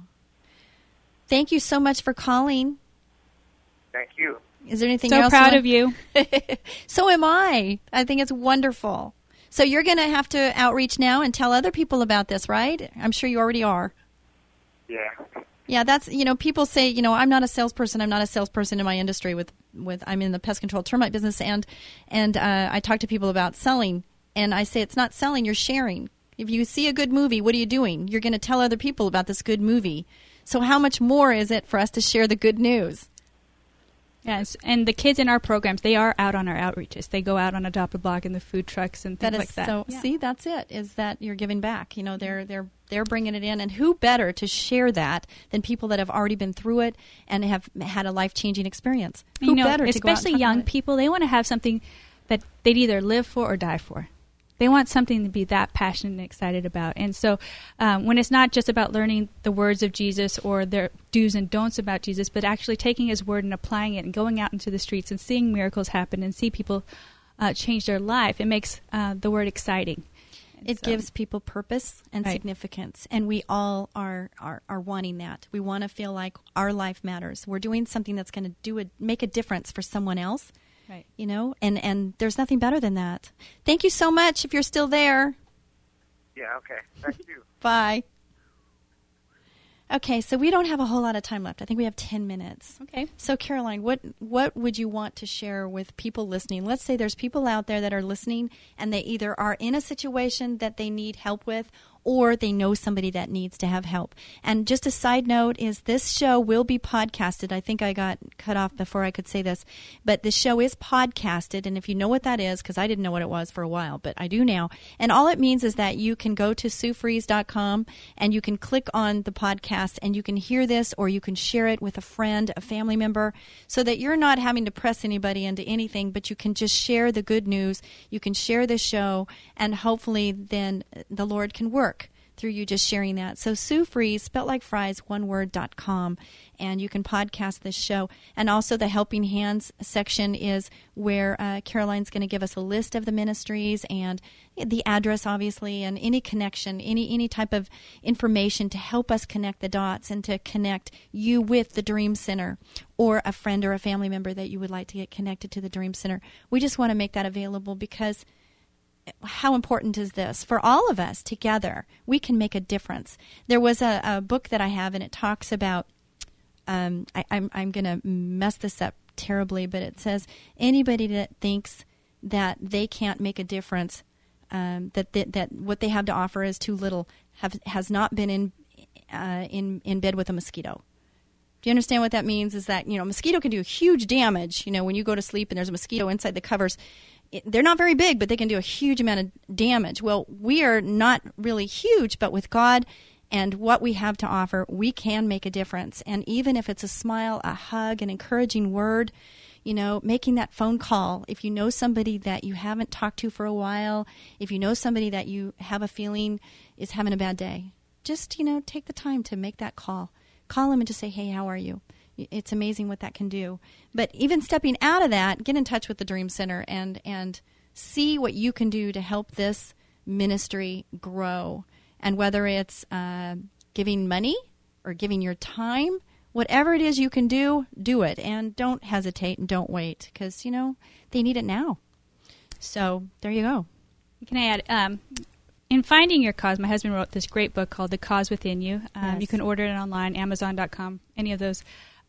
Thank you so much for calling. Thank you. Is there anything So else? proud of you. So am I. I think it's wonderful. So you're going to have to outreach now and tell other people about this, right? I'm sure you already are. Yeah. Yeah, that's, people say, I'm not a salesperson. I'm not a salesperson in my industry I'm in the pest control termite business, and I talk to people about selling, and I say it's not selling, you're sharing. If you see a good movie, what are you doing? You're going to tell other people about this good movie. So how much more is it for us to share the good news? Yes, and the kids in our programs, they are out on our outreaches. They go out on Adopt-A-Block and the food trucks and things like that. So, Yeah. See, that's it, is that you're giving back. They're bringing it in. And who better to share that than people that have already been through it and have had a life-changing experience? Who better to go out and especially talk young about it? people, they want to have something that they'd either live for or die for. They want something to be that passionate and excited about. And so when it's not just about learning the words of Jesus or their do's and don'ts about Jesus, but actually taking his word and applying it and going out into the streets and seeing miracles happen and see people change their life, it makes the word exciting. It gives people purpose and Right. significance, and we all are wanting that. We want to feel like our life matters. We're doing something that's going to make a difference for someone else. Right. And there's nothing better than that. Thank you so much if you're still there. Yeah, okay. Thank you. Bye. Okay, so we don't have a whole lot of time left. I think we have 10 minutes. Okay. So, Caroline, what would you want to share with people listening? Let's say there's people out there that are listening, and they either are in a situation that they need help with, or they know somebody that needs to have help. And just a side note is this show will be podcasted. I think I got cut off before I could say this, but the show is podcasted. And if you know what that is, because I didn't know what it was for a while, but I do now. And all it means is that you can go to SueFreeze.com and you can click on the podcast and you can hear this, or you can share it with a friend, a family member, so that you're not having to press anybody into anything, but you can just share the good news. You can share the show, and hopefully then the Lord can work through you just sharing that. So Sue Freeze, spelt like fries, oneword.com, and you can podcast this show. And also the Helping Hands section is where Caroline's going to give us a list of the ministries and the address, obviously, and any connection, any type of information to help us connect the dots and to connect you with the Dream Center or a friend or a family member that you would like to get connected to the Dream Center. We just want to make that available because how important is this? For all of us together, we can make a difference. There was a book that I have, and it talks about, I'm going to mess this up terribly, but it says anybody that thinks that they can't make a difference, that what they have to offer is too little, has not been in bed with a mosquito. Do you understand what that means? Is that, a mosquito can do huge damage. When you go to sleep and there's a mosquito inside the covers, they're not very big, but they can do a huge amount of damage. Well, we are not really huge, but with God and what we have to offer, we can make a difference. And even if it's a smile, a hug, an encouraging word, making that phone call. If you know somebody that you haven't talked to for a while, if you know somebody that you have a feeling is having a bad day, just, take the time to make that call. Call them and just say, hey, how are you? It's amazing what that can do. But even stepping out of that, get in touch with the Dream Center and see what you can do to help this ministry grow. And whether it's giving money or giving your time, whatever it is you can do, do it. And don't hesitate and don't wait because, they need it now. So there you go. Can I add, in finding your cause, my husband wrote this great book called The Cause Within You. Yes. You can order it online, Amazon.com, any of those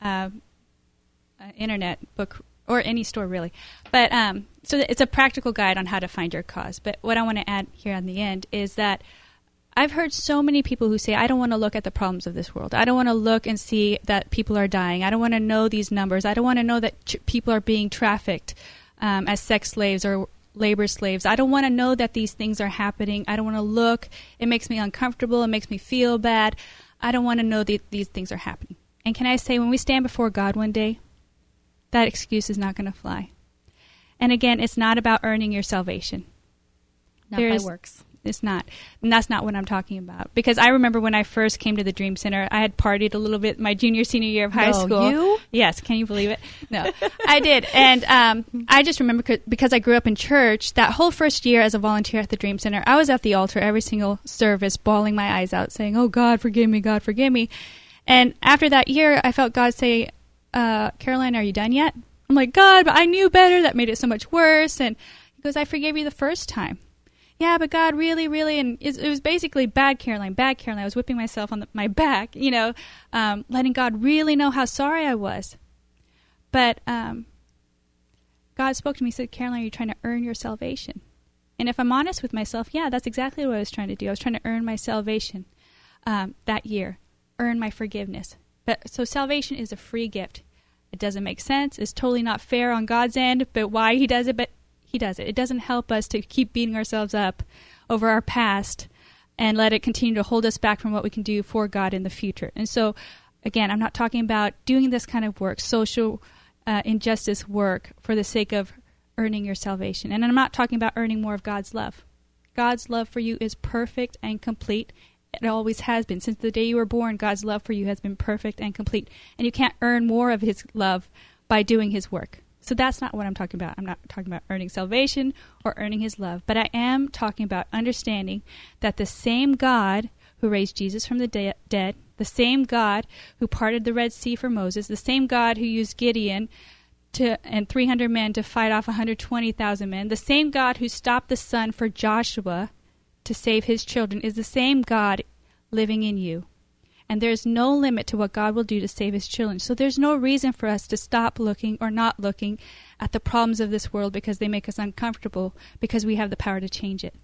internet book, or any store really. But so it's a practical guide on how to find your cause. But what I want to add here on the end is that I've heard so many people who say, I don't want to look at the problems of this world. I don't want to look and see that people are dying. I don't want to know these numbers. I don't want to know that people are being trafficked as sex slaves or labor slaves. I don't want to know that these things are happening. I don't want to look. It makes me uncomfortable. It makes me feel bad. I don't want to know that these things are happening. And can I say, when we stand before God one day, that excuse is not going to fly. And again, it's not about earning your salvation. Not by works. It's not. And that's not what I'm talking about. Because I remember when I first came to the Dream Center, I had partied a little bit my junior, senior year of high school. You? Yes. Can you believe it? No, I did. And I just remember, because I grew up in church, that whole first year as a volunteer at the Dream Center, I was at the altar every single service, bawling my eyes out, saying, oh, God, forgive me, God, forgive me. And after that year, I felt God say, Caroline, are you done yet? I'm like, God, but I knew better. That made it so much worse. And he goes, I forgave you the first time. Yeah, but God, really, really, and it was basically bad Caroline. I was whipping myself on my back, letting God really know how sorry I was. But God spoke to me and said, Caroline, are you trying to earn your salvation? And if I'm honest with myself, yeah, that's exactly what I was trying to do. I was trying to earn my salvation that year, earn my forgiveness. But so salvation is a free gift. It doesn't make sense. It's totally not fair on God's end, but why he does it, but he does it. It doesn't help us to keep beating ourselves up over our past and let it continue to hold us back from what we can do for God in the future. And so, again, I'm not talking about doing this kind of work, social injustice work, for the sake of earning your salvation. And I'm not talking about earning more of God's love. God's love for you is perfect and complete. It always has been. Since the day you were born, God's love for you has been perfect and complete. And you can't earn more of his love by doing his work. So that's not what I'm talking about. I'm not talking about earning salvation or earning his love. But I am talking about understanding that the same God who raised Jesus from the dead, the same God who parted the Red Sea for Moses, the same God who used Gideon and 300 men to fight off 120,000 men, the same God who stopped the sun for Joshua to save his children, is the same God living in you. And there's no limit to what God will do to save his children. So there's no reason for us to stop looking or not looking at the problems of this world because they make us uncomfortable, because we have the power to change it.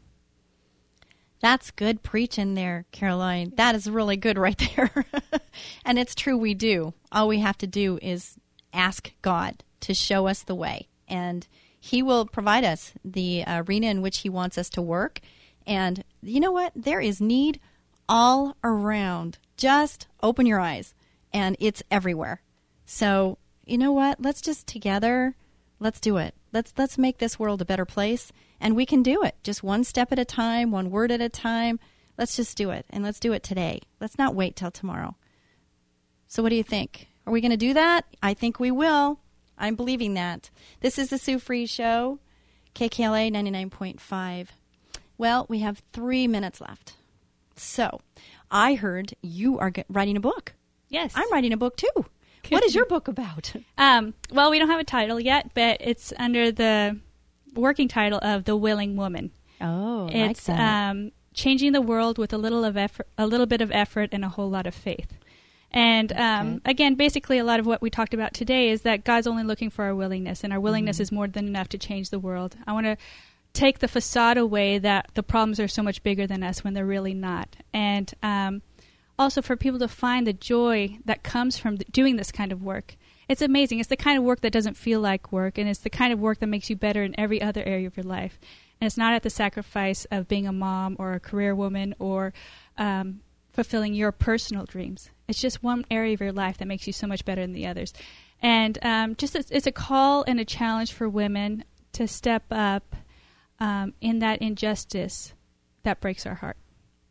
That's good preaching there, Caroline. That is really good right there. And it's true, we do. All we have to do is ask God to show us the way. And he will provide us the arena in which he wants us to work. And you know what? There is need all around. Just open your eyes, and it's everywhere. So, you know what? Let's just together, let's do it. Let's make this world a better place, and we can do it. Just one step at a time, one word at a time. Let's just do it, and let's do it today. Let's not wait till tomorrow. So what do you think? Are we going to do that? I think we will. I'm believing that. This is the Sue Fries Show, KKLA 99.5. Well, we have 3 minutes left. So, I heard you are writing a book. Yes. I'm writing a book, too. What is your book about? Well, we don't have a title yet, but it's under the working title of The Willing Woman. Oh, it's like that. Changing the world with a little bit of effort and a whole lot of faith. And again, basically a lot of what we talked about today is that God's only looking for our willingness, and our willingness is more than enough to change the world. I want to take the facade away that the problems are so much bigger than us when they're really not. And also for people to find the joy that comes from doing this kind of work. It's amazing. It's the kind of work that doesn't feel like work, and it's the kind of work that makes you better in every other area of your life. And it's not at the sacrifice of being a mom or a career woman or fulfilling your personal dreams. It's just one area of your life that makes you so much better than the others. And it's a call and a challenge for women to step up in that injustice that breaks our heart.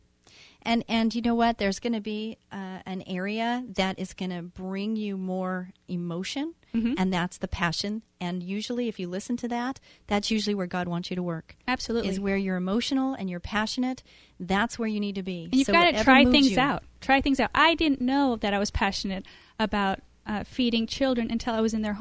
And you know what? There's going to be an area that is going to bring you more emotion, and that's the passion. And usually if you listen to that, that's usually where God wants you to work. Absolutely. Is where you're emotional and you're passionate. That's where you need to be. And you've got to try things out. Try things out. I didn't know that I was passionate about feeding children until I was in their home.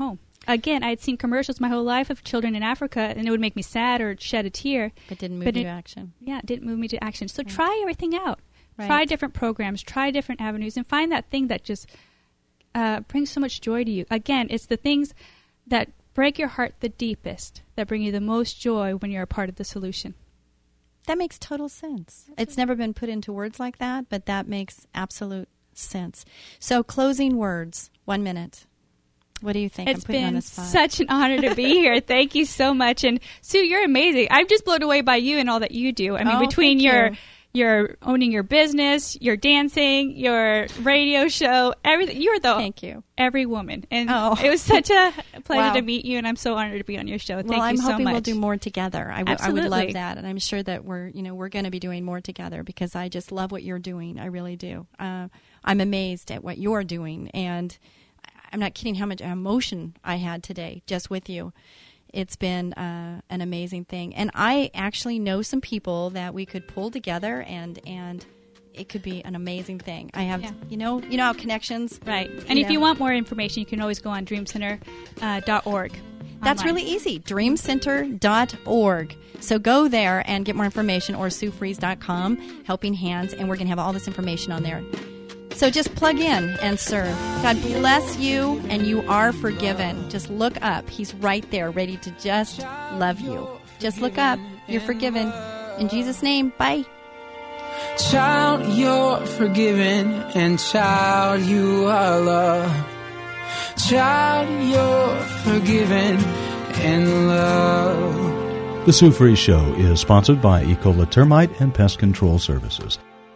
again, I had seen commercials my whole life of children in Africa, and it would make me sad or shed a tear. But didn't move you to action. Yeah, it didn't move me to action. So try everything out. Right. Try different programs. Try different avenues, and find that thing that just brings so much joy to you. Again, it's the things that break your heart the deepest that bring you the most joy when you're a part of the solution. That makes total sense. It's never been put into words like that, but that makes absolute sense. So, closing words, 1 minute. What do you think? It's I'm putting you on been the spot. such an honor to be here. Thank you so much. And Sue, you're amazing. I'm just blown away by you and all that you do. I mean, between your owning your business, your dancing, your radio show, everything. You're the Thank you. every woman. And it was such a pleasure Wow. to meet you, and I'm so honored to be on your show. Thank Well, you I'm so much. hoping we'll do more together. I would Absolutely. love that, and I'm sure that we're going to be doing more together because I just love what you're doing. I really do. I'm amazed at what you're doing, and I'm not kidding how much emotion I had today just with you. It's been an amazing thing, and I actually know some people that we could pull together, and it could be an amazing thing. I have, you know how connections, right? And if you want more information, you can always go on dreamcenter.org. That's really easy. Dreamcenter.org. So go there and get more information, or SueFreeze.com, Helping Hands, and we're going to have all this information on there. So just plug in and serve. God bless you, and you are forgiven. Just look up. He's right there, ready to just love you. Just look up. You're forgiven. In Jesus' name, bye. Child, you're forgiven, and child, you are loved. Child, you're forgiven and loved. The Sue Freeze Show is sponsored by Ecola Termite and Pest Control Services.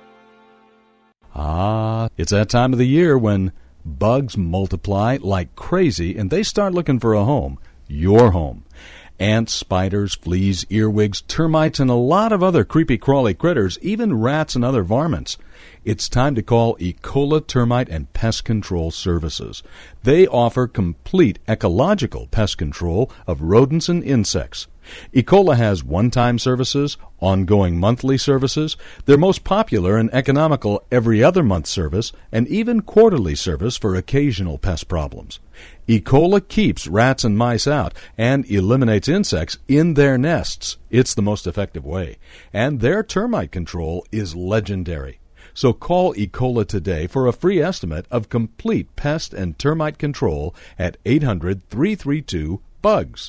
It's that time of the year when bugs multiply like crazy and they start looking for a home, your home. Ants, spiders, fleas, earwigs, termites, and a lot of other creepy crawly critters, even rats and other varmints. It's time to call Ecola Termite and Pest Control Services. They offer complete ecological pest control of rodents and insects. Ecola has one-time services, ongoing monthly services, their most popular and economical every other month service, and even quarterly service for occasional pest problems. Ecola keeps rats and mice out and eliminates insects in their nests. It's the most effective way. And their termite control is legendary. So call Ecola today for a free estimate of complete pest and termite control at 800-332-BUGS.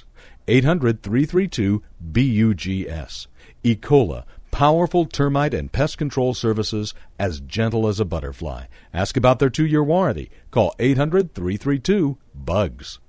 800-332-BUGS. Ecola, powerful termite and pest control services as gentle as a butterfly. Ask about their 2-year warranty. Call 800-332-BUGS.